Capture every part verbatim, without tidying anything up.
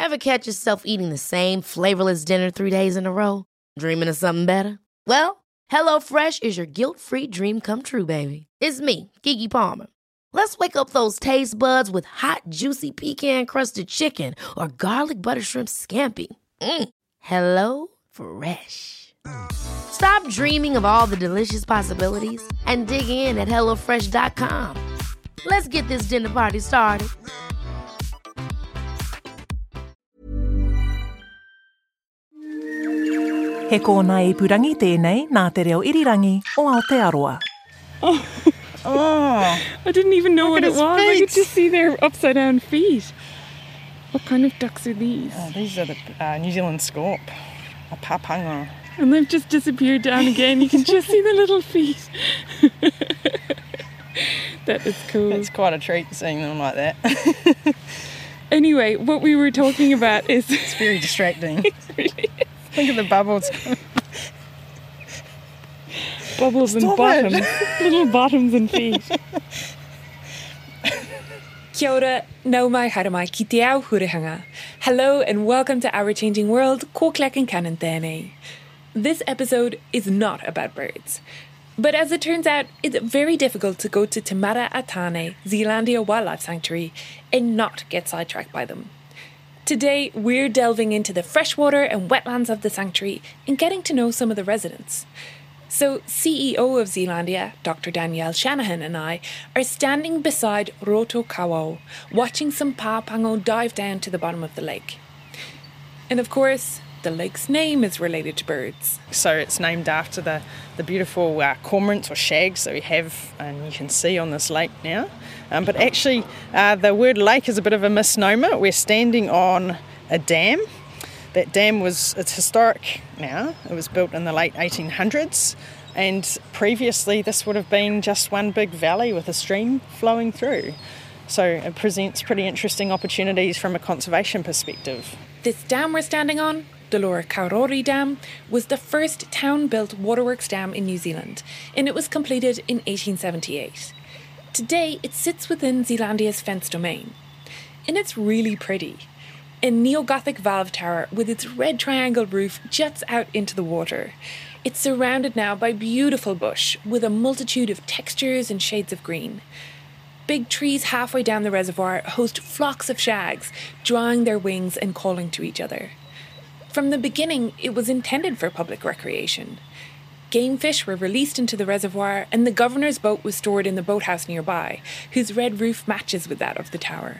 Ever catch yourself eating the same flavorless dinner three days in a row? Dreaming of something better? Well, HelloFresh is your guilt-free dream come true, baby. It's me, Keke Palmer. Let's wake up those taste buds with hot, juicy pecan-crusted chicken or garlic butter shrimp scampi. Mm. Hello Fresh. Stop dreaming of all the delicious possibilities and dig in at hello fresh dot com. Let's get this dinner party started. He kōna ipurangi tēnei nā te reo irirangi o Aotearoa. Oh. Oh, I didn't even know Look what at it his was. I feet. could just see their upside down feet. What kind of ducks are these? oh these are the uh, New Zealand scorp, a papanga. And they've just disappeared down again. You can just see the little feet. That is cool. It's quite a treat seeing them like that. Anyway, what we were talking about is... It's very distracting. It really is. Think of the bubbles. Bubbles and Stop bottoms. it. Little bottoms and feet. Kia ora, nau mai haere mai ki te ao hurihanga. Hello and welcome to Our Changing World, ko klecken canon tēnei. This episode is not about birds. But as it turns out, it's very difficult to go to Te Mara a Tāne, Zealandia Wildlife Sanctuary, and not get sidetracked by them. Today, we're delving into the freshwater and wetlands of the sanctuary and getting to know some of the residents. So, C E O of Zealandia, Doctor Danielle Shanahan, and I are standing beside Roto Kawau, watching some papango dive down to the bottom of the lake. And of course, the lake's name is related to birds. So it's named after the, the beautiful uh, cormorants or shags that we have, and you can see on this lake now. Um, but actually, uh, the word lake is a bit of a misnomer. We're standing on a dam. That dam was, it's historic now. It was built in the late eighteen hundreds, and previously this would have been just one big valley with a stream flowing through. So it presents pretty interesting opportunities from a conservation perspective. This dam we're standing on, the Lower Kaurori Dam, was the first town-built waterworks dam in New Zealand, and it was completed in eighteen seventy-eight. Today, it sits within Zealandia's fenced domain. And it's really pretty. A neo-Gothic valve tower with its red triangle roof juts out into the water. It's surrounded now by beautiful bush with a multitude of textures and shades of green. Big trees halfway down the reservoir host flocks of shags, drawing their wings and calling to each other. From the beginning, it was intended for public recreation. Game fish were released into the reservoir, and the governor's boat was stored in the boathouse nearby, whose red roof matches with that of the tower.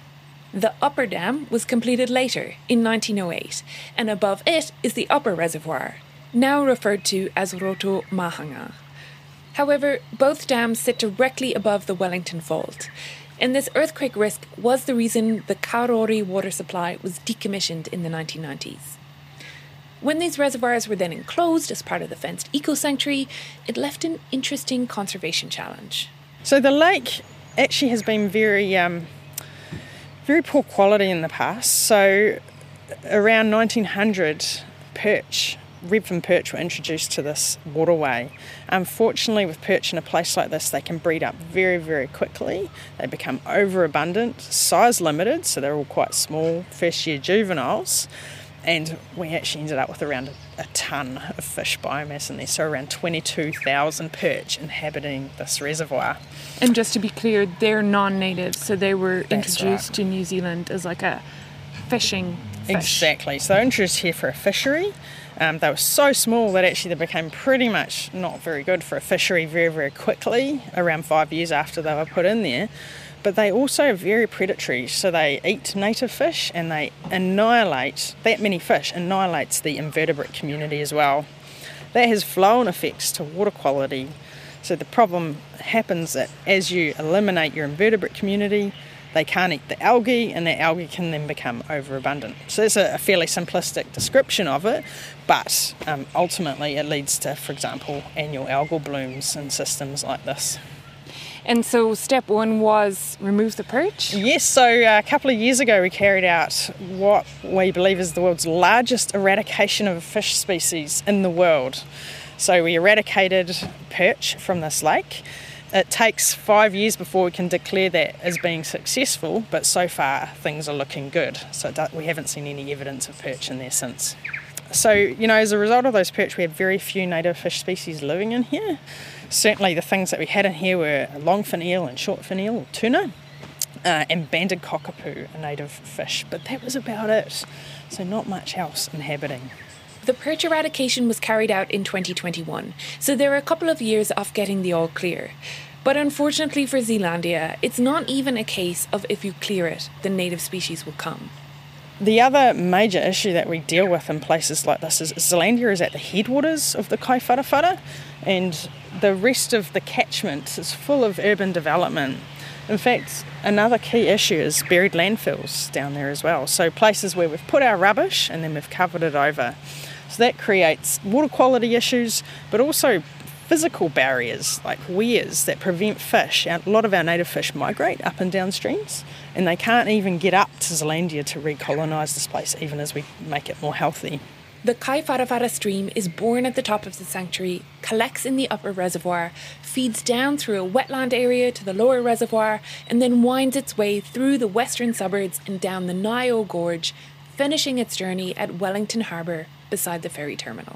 The upper dam was completed later, in nineteen oh eight, and above it is the upper reservoir, now referred to as Roto Mahanga. However, both dams sit directly above the Wellington Fault, and this earthquake risk was the reason the Kaurori water supply was decommissioned in the nineteen nineties. When these reservoirs were then enclosed as part of the fenced eco-sanctuary, it left an interesting conservation challenge. So the lake actually has been very... Um, very poor quality in the past. So around nineteen hundred, perch, redfin perch were introduced to this waterway. Unfortunately, with perch in a place like this, they can breed up very, very quickly. They become overabundant, size limited, so they're all quite small, first year juveniles. And we actually ended up with around a, a tonne of fish biomass in there, so around twenty-two thousand perch inhabiting this reservoir. And just to be clear, they're non-native, so they were That's introduced right. to New Zealand as like a fishing fish. Exactly. So they were introduced here for a fishery. Um, they were so small that actually they became pretty much not very good for a fishery very, very quickly, around five years after they were put in there. But they also are very predatory, so they eat native fish and they annihilate, that many fish annihilates the invertebrate community as well. That has flow-on effects to water quality. So the problem happens that as you eliminate your invertebrate community, they can't eat the algae, and that algae can then become overabundant. So that's a, a fairly simplistic description of it, but um, ultimately it leads to, for example, annual algal blooms in systems like this. And so step one was remove the perch? Yes, so a couple of years ago we carried out what we believe is the world's largest eradication of a fish species in the world. So we eradicated perch from this lake. It takes five years before we can declare that as being successful, but so far things are looking good. So we haven't seen any evidence of perch in there since. So, you know, as a result of those perch, we have very few native fish species living in here. Certainly the things that we had in here were longfin eel and shortfin eel, or tuna, uh, and banded cockapoo, a native fish. But that was about it. So not much else inhabiting. The perch eradication was carried out in twenty twenty-one, so there are a couple of years off getting the all clear. But unfortunately for Zealandia, it's not even a case of if you clear it, the native species will come. The other major issue that we deal with in places like this is Zealandia is at the headwaters of the Kaiwharawhara, and the rest of the catchment is full of urban development. In fact, another key issue is buried landfills down there as well. So places where we've put our rubbish and then we've covered it over. So that creates water quality issues, but also physical barriers like weirs that prevent fish. A lot of our native fish migrate up and down streams, and they can't even get up to Zealandia to recolonise this place, even as we make it more healthy. The Kaiwharawhara stream is born at the top of the sanctuary, collects in the upper reservoir, feeds down through a wetland area to the lower reservoir, and then winds its way through the western suburbs and down the Nio Gorge, finishing its journey at Wellington Harbour beside the ferry terminal.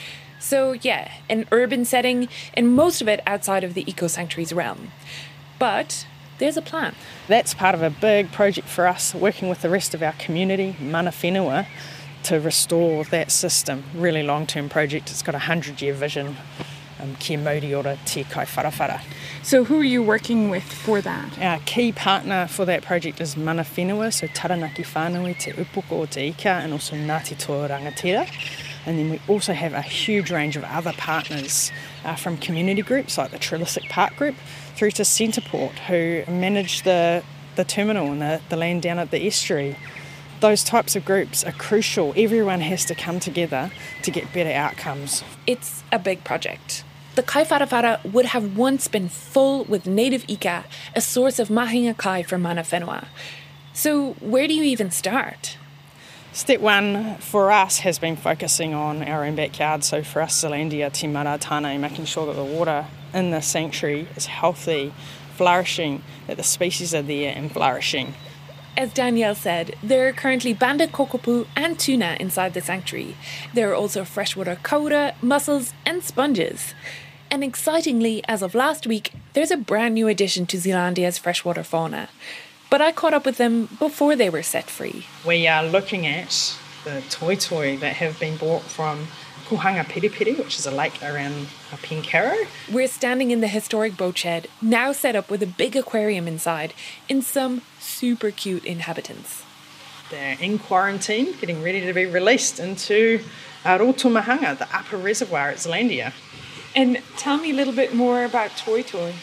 So yeah, an urban setting, and most of it outside of the eco-sanctuary's realm. But there's a plan. That's part of a big project for us, working with the rest of our community, mana whenua, to restore that system. Really long-term project. It's got a hundred-year vision. Um, kia mauri ora te Kaiwharawhara. So who are you working with for that? Our key partner for that project is mana whenua, so Taranaki Whānui, Te Upoko o Te Ika, and also Ngāti Toa Rangatira. And then we also have a huge range of other partners uh, from community groups like the Trilisic Park Group through to Centreport, who manage the, the terminal and the, the land down at the estuary. Those types of groups are crucial. Everyone has to come together to get better outcomes. It's a big project. The Kaiwharawhara would have once been full with native ika, a source of mahinga kai for mana whenua. So where do you even start? Step one for us has been focusing on our own backyard. So for us, Zealandia, Te Mara Tāne, making sure that the water in the sanctuary is healthy, flourishing, that the species are there and flourishing. As Danielle said, there are currently banded cockapoo and tuna inside the sanctuary. There are also freshwater kaura, mussels and sponges. And excitingly, as of last week, there's a brand new addition to Zealandia's freshwater fauna. But I caught up with them before they were set free. We are looking at the toi toi that have been brought from Kohanga Perepere, which is a lake around Pencarrow. We're standing in the historic boat shed, now set up with a big aquarium inside, and some super cute inhabitants. They're in quarantine, getting ready to be released into Rotomahanga, the upper reservoir at Zealandia. And tell me a little bit more about toi toi.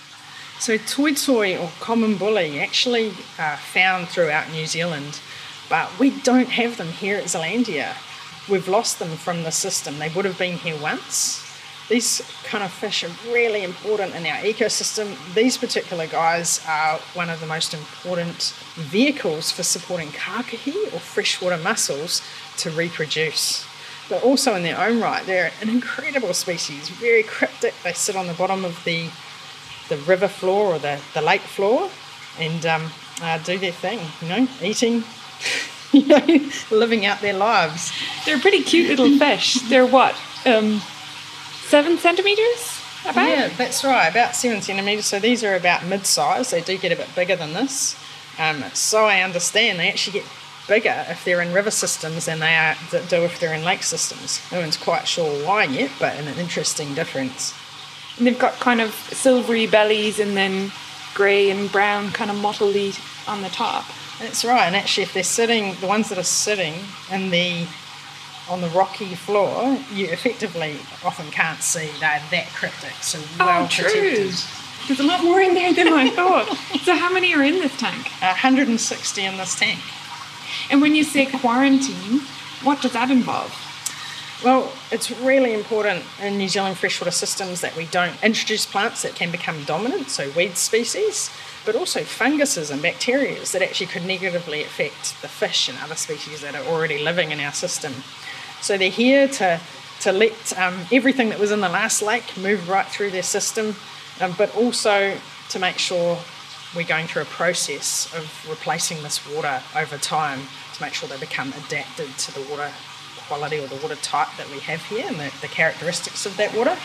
So toi toi, or common bully, actually uh, found throughout New Zealand, but we don't have them here at Zealandia. We've lost them from the system. They would have been here once. These kind of fish are really important in our ecosystem. These particular guys are one of the most important vehicles for supporting kākahi or freshwater mussels to reproduce. But also in their own right, they're an incredible species, very cryptic. They sit on the bottom of the the river floor or the, the lake floor and um, uh, do their thing, you know, eating, you know, living out their lives. They're pretty cute little fish. They're what, um, seven centimetres? About? Yeah, that's right, about seven centimetres. So these are about mid-size. They do get a bit bigger than this. Um, so I understand they actually get bigger if they're in river systems than they are do if they're in lake systems. No one's quite sure why yet, but an interesting difference. And they've got kind of silvery bellies and then grey and brown kind of mottled on the top. That's right, and actually if they're sitting, the ones that are sitting in the on the rocky floor, you effectively often can't see. They're that cryptic, so well oh, true. protected. There's a lot more in there than I thought. So how many are in this tank? one hundred sixty in this tank. And when you say quarantine, what does that involve? Well, it's really important in New Zealand freshwater systems that we don't introduce plants that can become dominant, so weed species, but also funguses and bacteria that actually could negatively affect the fish and other species that are already living in our system. So they're here to, to let um, everything that was in the last lake move right through their system um, but also to make sure we're going through a process of replacing this water over time to make sure they become adapted to the water quality or the water type that we have here and the, the characteristics of that water.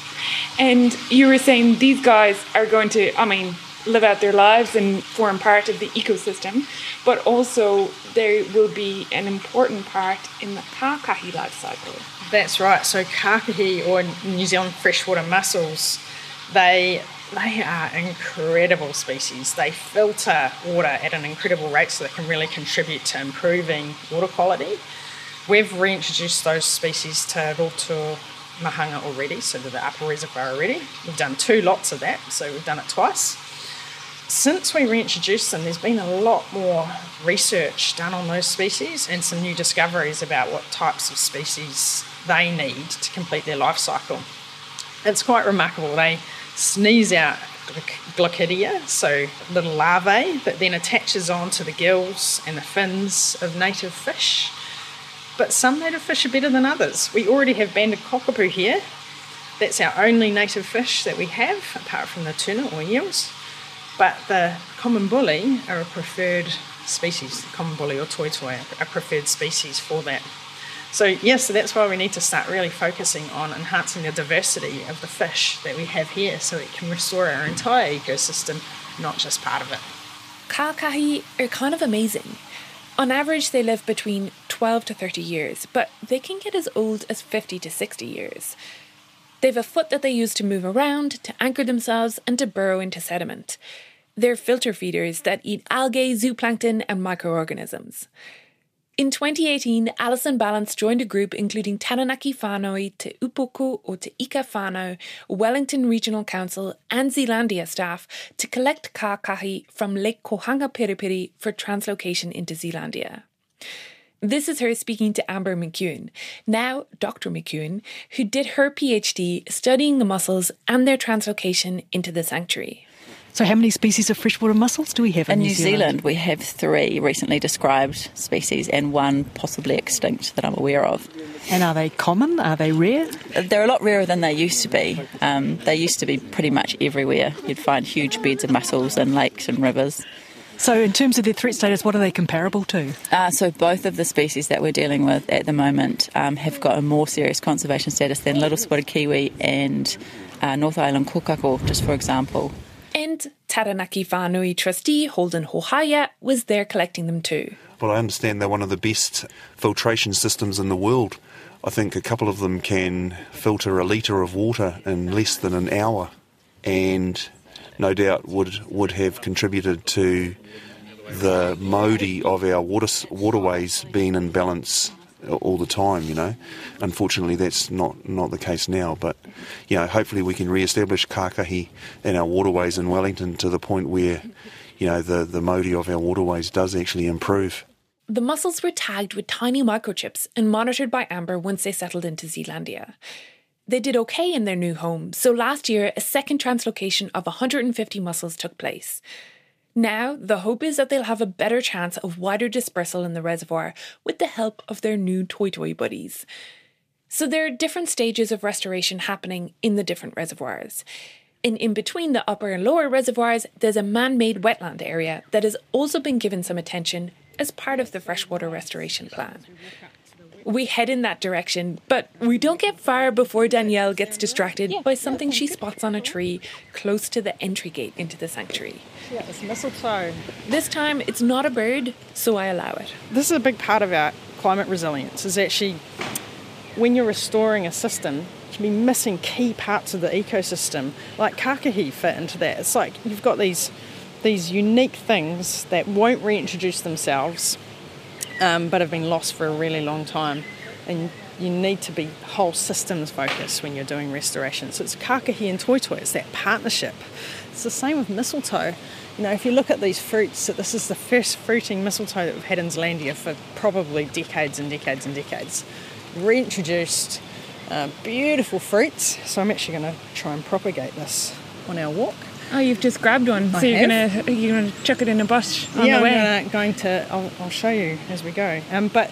And you were saying these guys are going to, I mean, live out their lives and form part of the ecosystem, but also they will be an important part in the kākahi life cycle. That's right. So kākahi, or New Zealand freshwater mussels, they they are incredible species. They filter water at an incredible rate, so they can really contribute to improving water quality. We've reintroduced those species to Roto Mahanga already, so to the upper reservoir already. We've done two lots of that, so we've done it twice. Since we reintroduced them, there's been a lot more research done on those species and some new discoveries about what types of species they need to complete their life cycle. It's quite remarkable. They sneeze out glochidia, so little larvae, that then attaches onto the gills and the fins of native fish. But some native fish are better than others. We already have banded cockapoo here. That's our only native fish that we have, apart from the tuna or eels. But the common bully are a preferred species. The common bully or toitoi are a preferred species for that. So yes, so that's why we need to start really focusing on enhancing the diversity of the fish that we have here so it can restore our entire ecosystem, not just part of it. Kākahi are kind of amazing. On average, they live between twelve to thirty years, but they can get as old as fifty to sixty years. They've a foot that they use to move around, to anchor themselves, and to burrow into sediment. They're filter feeders that eat algae, zooplankton, and microorganisms. In twenty eighteen, Alison Balance joined a group including Taranaki whānau, Te Upoko o Te Ika whānau, Wellington Regional Council and Zealandia staff to collect kākahi from Lake Kohanga Piripiri for translocation into Zealandia. This is her speaking to Amber McEwen, now Doctor McEwen, who did her PhD studying the mussels and their translocation into the sanctuary. So how many species of freshwater mussels do we have in, in New, New Zealand? Zealand? We have three recently described species and one possibly extinct that I'm aware of. And are they common? Are they rare? They're a lot rarer than they used to be. Um, they used to be pretty much everywhere. You'd find huge beds of mussels in lakes and rivers. So in terms of their threat status, what are they comparable to? Uh, so both of the species that we're dealing with at the moment um, have got a more serious conservation status than little spotted kiwi and uh, North Island kokako, just for example. And Taranaki Whānui trustee Holden Hohaya was there collecting them too. Well, I understand they're one of the best filtration systems in the world. I think a couple of them can filter a litre of water in less than an hour, and no doubt would would have contributed to the modi of our water, waterways being in balance all the time, you know. Unfortunately, that's not, not the case now, but, you know, hopefully we can re-establish kākahi in our waterways in Wellington to the point where, you know, the, the modi of our waterways does actually improve. The mussels were tagged with tiny microchips and monitored by Amber once they settled into Zealandia. They did okay in their new home, so last year a second translocation of one hundred fifty mussels took place. Now, the hope is that they'll have a better chance of wider dispersal in the reservoir with the help of their new toitoi buddies. So there are different stages of restoration happening in the different reservoirs. And in between the upper and lower reservoirs, there's a man-made wetland area that has also been given some attention as part of the freshwater restoration plan. We head in that direction, but we don't get far before Danielle gets distracted by something she spots on a tree close to the entry gate into the sanctuary. Yeah, it's mistletoe. This time, it's not a bird, so I allow it. This is a big part of our climate resilience, is actually when you're restoring a system, you can be missing key parts of the ecosystem, like kākahi fit into that. It's like you've got these, these unique things that won't reintroduce themselves, Um, but have been lost for a really long time, and you need to be whole systems focused when you're doing restoration. So it's kākahi and toitoi, it's that partnership. It's the same with mistletoe. You know, if you look at these fruits, this is the first fruiting mistletoe that we've had in Zealandia for probably decades and decades and decades. Reintroduced, uh, beautiful fruits. So I'm actually going to try and propagate this on our walk. Oh, you've just grabbed one, I so you're have. gonna you're gonna chuck it in a bush on yeah, the way. I'm gonna, going to. I'll, I'll show you as we go. Um, but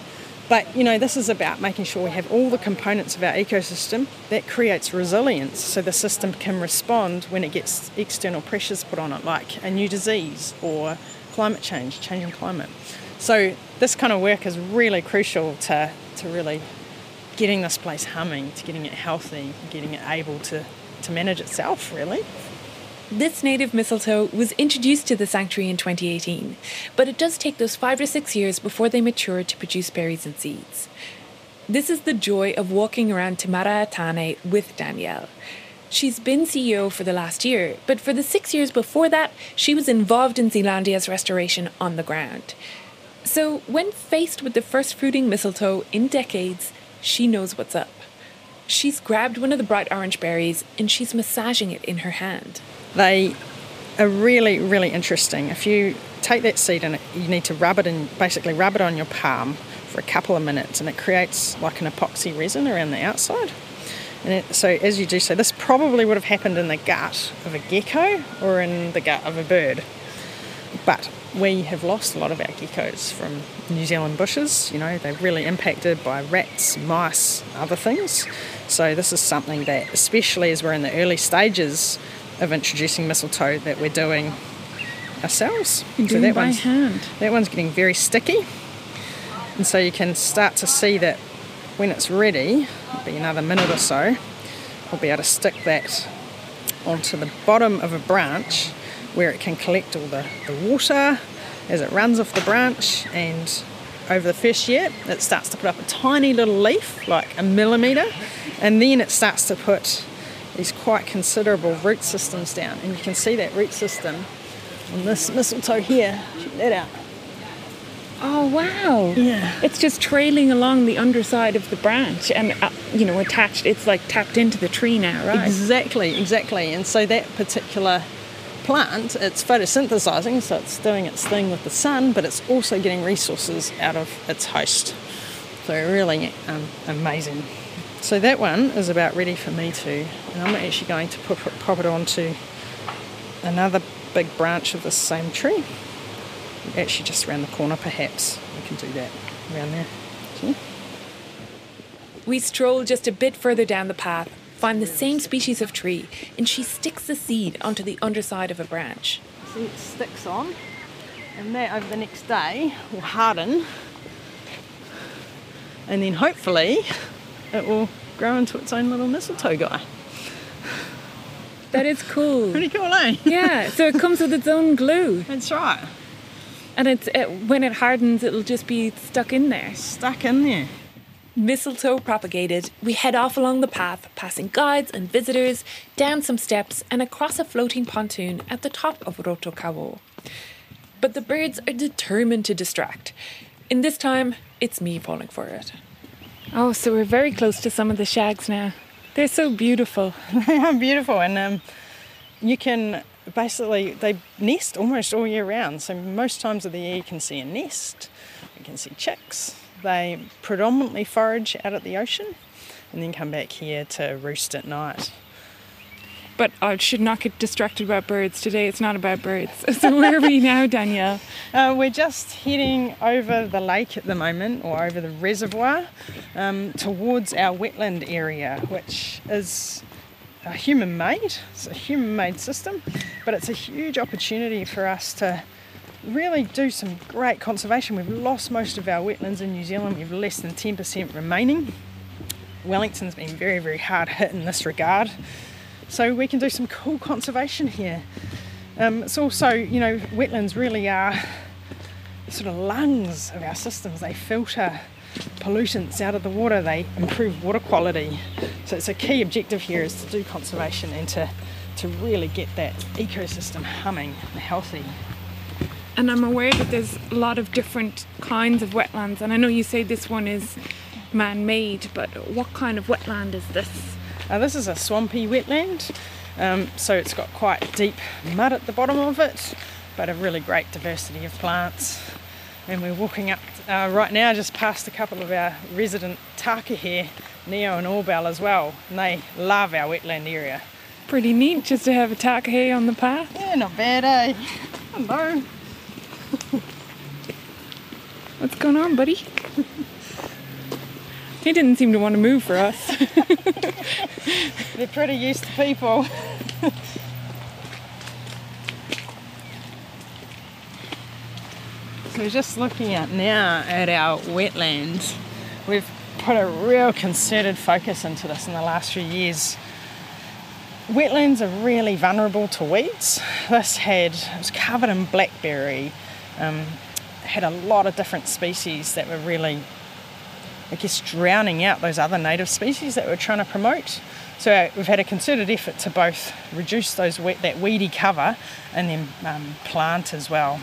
But, you know, this is about making sure we have all the components of our ecosystem. That creates resilience so the system can respond when it gets external pressures put on it, like a new disease or climate change, changing climate. So this kind of work is really crucial to, to really getting this place humming, to getting it healthy, getting it able to, to manage itself, really. This native mistletoe was introduced to the sanctuary in twenty eighteen, but it does take those five to six years before they mature to produce berries and seeds. This is the joy of walking around Te Maraetane with Danielle. She's been C E O for the last year, but for the six years before that, she was involved in Zealandia's restoration on the ground. So when faced with the first fruiting mistletoe in decades, she knows what's up. She's grabbed one of the bright orange berries and she's massaging it in her hand. They are really, really interesting. If you take that seed and you need to rub it in, basically rub it on your palm for a couple of minutes, and it creates like an epoxy resin around the outside. And it, so as you do so, this probably would have happened in the gut of a gecko or in the gut of a bird. But we have lost a lot of our geckos from New Zealand bushes. You know, they're really impacted by rats, mice, other things. So this is something that, especially as we're in the early stages of introducing mistletoe, that we're doing ourselves. You're so doing that by one's, hand. That one's getting very sticky. And so you can start to see that when it's ready, it'll be another minute or so, we'll be able to stick that onto the bottom of a branch where it can collect all the, the water as it runs off the branch, and over the first year it starts to put up a tiny little leaf, like a millimetre, and then it starts to put these quite considerable root systems down, and you can see that root system on this mistletoe here. Check that out. Oh, wow. Yeah. It's just trailing along the underside of the branch and, uh, you know, attached. It's like tapped into the tree now, right? Exactly, exactly. And so that particular plant, it's photosynthesizing, so it's doing its thing with the sun, but it's also getting resources out of its host. So really um, amazing. So that one is about ready for me to, and I'm actually going to put, pop it onto another big branch of the same tree. Actually just around the corner perhaps, we can do that around there. See? We stroll just a bit further down the path, find the same species of tree, and she sticks the seed onto the underside of a branch. See, it sticks on, and that over the next day will harden, and then hopefully it will grow into its own little mistletoe guy. That is cool. Pretty cool, eh? Yeah, so it comes with its own glue. That's right. And it's it, when it hardens, it'll just be stuck in there. Stuck in there. Mistletoe propagated, we head off along the path, passing guides and visitors, down some steps and across a floating pontoon at the top of Rotokawo. But the birds are determined to distract. In this time, it's me falling for it. Oh, so we're very close to some of the shags now. They're so beautiful. They are beautiful, and um, you can basically, they nest almost all year round. So most times of the year you can see a nest, you can see chicks. They predominantly forage out at the ocean and then come back here to roost at night. But I should not get distracted about birds. Today it's not about birds. So where are we now, Danielle? Uh, we're just heading over the lake at the moment, or over the reservoir, um, towards our wetland area, which is uh, human-made. It's a human-made system, but it's a huge opportunity for us to really do some great conservation. We've lost most of our wetlands in New Zealand. We've less than ten percent remaining. Wellington's been very, very hard hit in this regard. So we can do some cool conservation here. Um, it's also, you know, wetlands really are sort of lungs of our systems. They filter pollutants out of the water. They improve water quality. So it's a key objective here is to do conservation and to, to really get that ecosystem humming and healthy. And I'm aware that there's a lot of different kinds of wetlands. And I know you say this one is man-made, but what kind of wetland is this? Uh, this is a swampy wetland, um, so it's got quite deep mud at the bottom of it, but a really great diversity of plants. And we're walking up uh, right now just past a couple of our resident takahe, Neo and Orbell as well, and they love our wetland area. Pretty neat just to have a takahe on the path. Yeah, not bad, eh? Hello. What's going on, buddy? He didn't seem to want to move for us. They're pretty used to people. So just looking at now at our wetlands, we've put a real concerted focus into this in the last few years. Wetlands are really vulnerable to weeds. This had, it was covered in blackberry, um, had a lot of different species that were really, I guess, drowning out those other native species that we're trying to promote. So we've had a concerted effort to both reduce those wet, that weedy cover and then um, plant as well.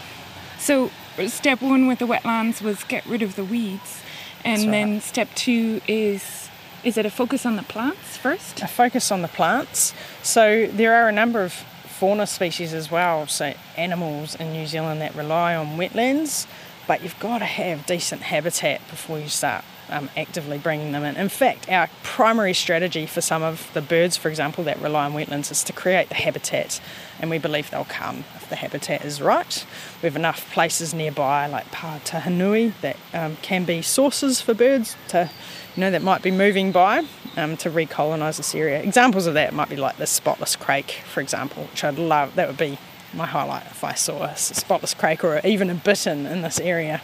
So step one with the wetlands was get rid of the weeds, and right. then step two is, is it a focus on the plants first? A focus on the plants. So there are a number of fauna species as well, so animals in New Zealand that rely on wetlands, but you've got to have decent habitat before you start um, actively bringing them in. In fact, our primary strategy for some of the birds, for example, that rely on wetlands is to create the habitat, and we believe they'll come if the habitat is right. We have enough places nearby like Pātahanui that um, can be sources for birds to, you know, that might be moving by um, to recolonise this area. Examples of that might be like the spotless crake, for example, which I'd love. That would be my highlight if I saw a spotless crake or even a bittern in this area.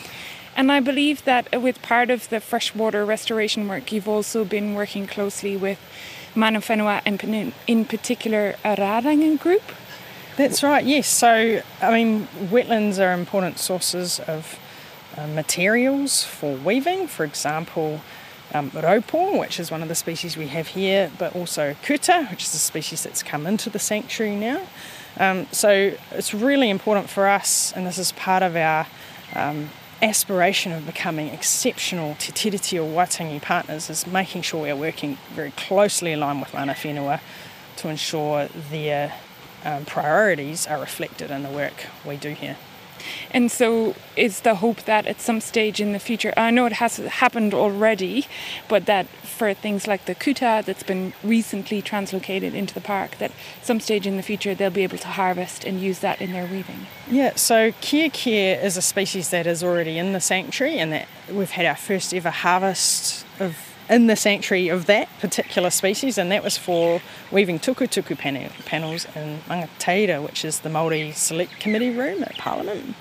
And I believe that with part of the freshwater restoration work, you've also been working closely with Mana Whenua and in particular a Rārangi group. That's right, yes. So, I mean, wetlands are important sources of uh, materials for weaving. For example, um, raupo, which is one of the species we have here, but also kuta, which is a species that's come into the sanctuary now. Um, so it's really important for us, and this is part of our um, aspiration of becoming exceptional Te Tiriti o Waitangi partners, is making sure we're working very closely aligned with Mana Whenua to ensure their um, priorities are reflected in the work we do here. And so is the hope that at some stage in the future, I know it has happened already, but that for things like the kuta that's been recently translocated into the park, that some stage in the future they'll be able to harvest and use that in their weaving? Yeah, so Kiakia is a species that is already in the sanctuary, and that we've had our first ever harvest of in the sanctuary of that particular species, and that was for weaving tukutuku panel, panels in Mangateira, which is the Māori Select Committee room at Parliament.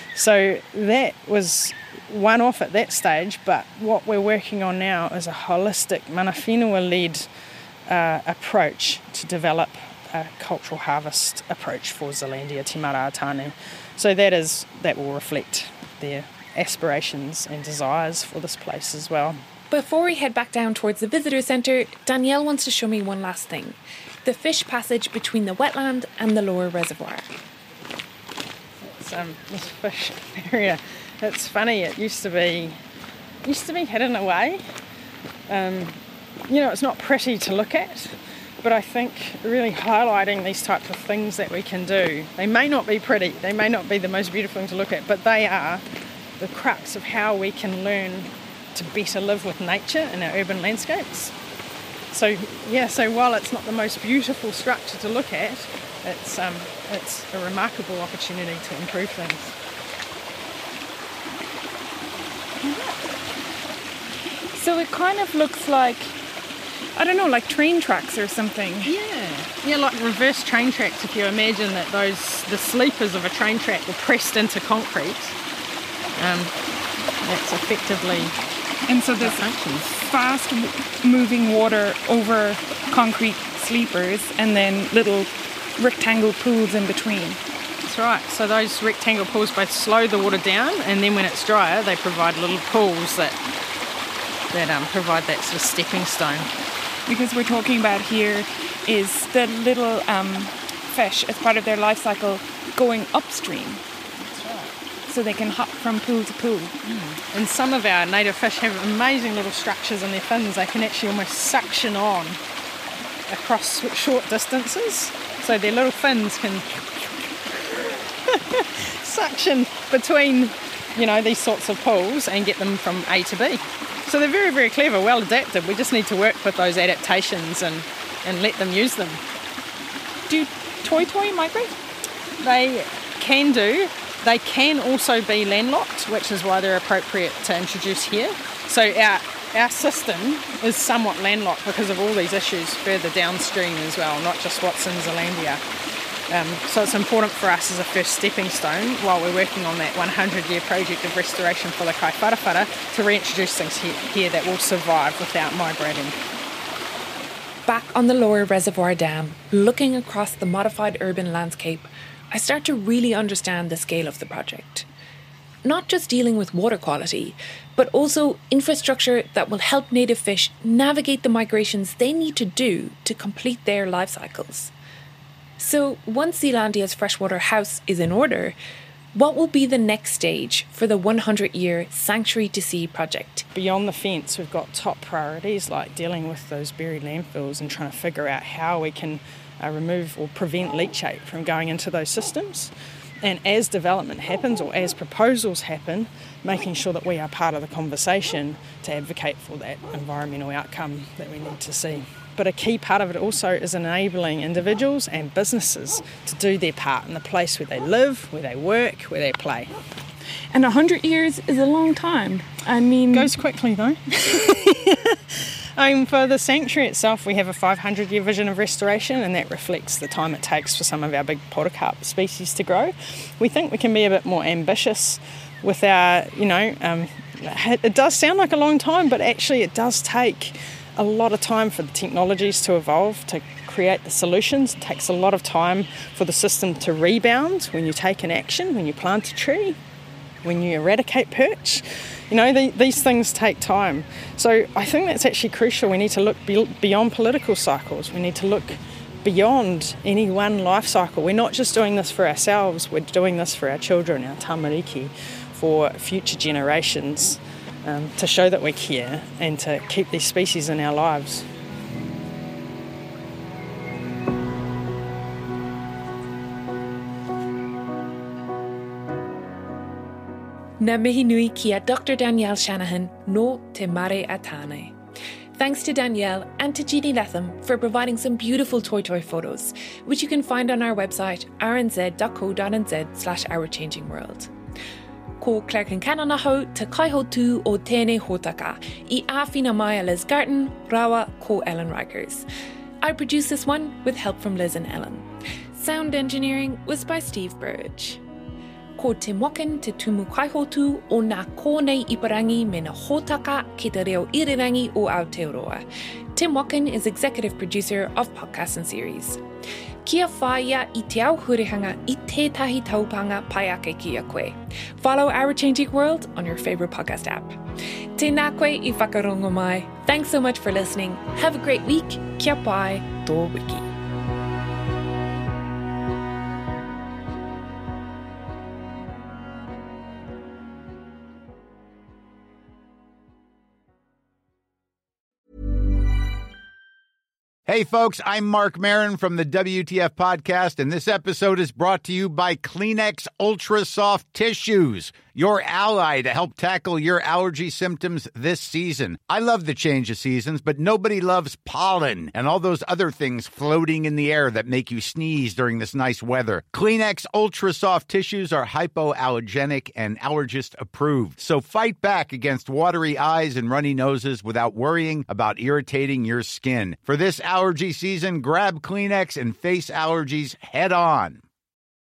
So that was one off at that stage, but what we're working on now is a holistic Mana Whenua-led uh, approach to develop a cultural harvest approach for Zealandia Te Maraatane. So that is that will reflect their aspirations and desires for this place as well. Before we head back down towards the visitor centre, Danielle wants to show me one last thing. The fish passage between the wetland and the lower reservoir. It's um, this fish area. It's funny, it used to be used to be hidden away. Um, you know, it's not pretty to look at, but I think really highlighting these types of things that we can do. They may not be pretty, they may not be the most beautiful thing to look at, but they are the crux of how we can learn to better live with nature in our urban landscapes. So yeah, so while it's not the most beautiful structure to look at, it's um, it's a remarkable opportunity to improve things. So it kind of looks like, I don't know, like train tracks or something. Yeah, yeah, like reverse train tracks. If you imagine that those the sleepers of a train track were pressed into concrete, um, that's effectively. And so there's fast moving water over concrete sleepers and then little rectangle pools in between. That's right. So those rectangle pools both slow the water down, and then when it's drier they provide little pools that that um, provide that sort of stepping stone. Because we're talking about here is the little um, fish as part of their life cycle going upstream. So they can hop from pool to pool. Mm. And some of our native fish have amazing little structures in their fins. They can actually almost suction on across short distances. So their little fins can suction between, you know, these sorts of pools and get them from A to B. So they're very, very clever, well adapted. We just need to work with those adaptations and, and let them use them. Do toi toi migrate? They can do. They can also be landlocked, which is why they're appropriate to introduce here. So our Our system is somewhat landlocked because of all these issues further downstream as well, not just what's in Zealandia. Um, so it's important for us as a first stepping stone while we're working on that one hundred year project of restoration for the Kaiwharawhara to reintroduce things here, here that will survive without migrating. Back on the Lower Reservoir Dam, looking across the modified urban landscape, I start to really understand the scale of the project. Not just dealing with water quality, but also infrastructure that will help native fish navigate the migrations they need to do to complete their life cycles. So once Zealandia's freshwater house is in order, what will be the next stage for the one hundred year Sanctuary to Sea project? Beyond the fence, we've got top priorities like dealing with those buried landfills and trying to figure out how we can uh, remove or prevent leachate from going into those systems. And as development happens or as proposals happen, making sure that we are part of the conversation to advocate for that environmental outcome that we need to see. But a key part of it also is enabling individuals and businesses to do their part in the place where they live, where they work, where they play. And one hundred years is a long time. I mean... Goes quickly though. I mean, for the sanctuary itself, we have a five hundred year vision of restoration, and that reflects the time it takes for some of our big potocarp species to grow. We think we can be a bit more ambitious with our, you know, um, it does sound like a long time, but actually it does take a lot of time for the technologies to evolve, to create the solutions. It takes a lot of time for the system to rebound when you take an action, when you plant a tree, when you eradicate perch. You know, the, these things take time. So I think that's actually crucial. We need to look be, beyond political cycles. We need to look beyond any one life cycle. We're not just doing this for ourselves, we're doing this for our children, our tamariki, for future generations, um, to show that we care and to keep these species in our lives. Nā mihi nui kia Doctor Danielle Shanahan no Te Mare Atane. Thanks to Danielle and to Jeannie Latham for providing some beautiful Toi Toi photos, which you can find on our website r n z dot co dot n z slash our changing world. Ko Claire Kincannon ho te kaihotu o tēnei hōtaka I āwhina mai a Liz Garton, rawa ko Ellen Rikers. I produced this one with help from Liz and Ellen. Sound engineering was by Steve Burge. Ko Tim Watkin te tumu kaihotu o nā kōnei iparangi me na hōtaka ki te reo irirangi o Aotearoa. Tim Watkin is executive producer of podcasts and series. Kia whaia I te au hurihanga I tētahi taupanga pai ake ki a koe. Follow Our Changing World on your favorite podcast app. Tēnā koe I whakarongo mai. Thanks so much for listening. Have a great week. Kia pai tō wiki. Hey, folks, I'm Mark Maron from the W T F Podcast, and this episode is brought to you by Kleenex Ultra Soft Tissues, your ally to help tackle your allergy symptoms this season. I love the change of seasons, but nobody loves pollen and all those other things floating in the air that make you sneeze during this nice weather. Kleenex Ultra Soft Tissues are hypoallergenic and allergist approved, so fight back against watery eyes and runny noses without worrying about irritating your skin. For this allergy season, grab Kleenex and face allergies head on.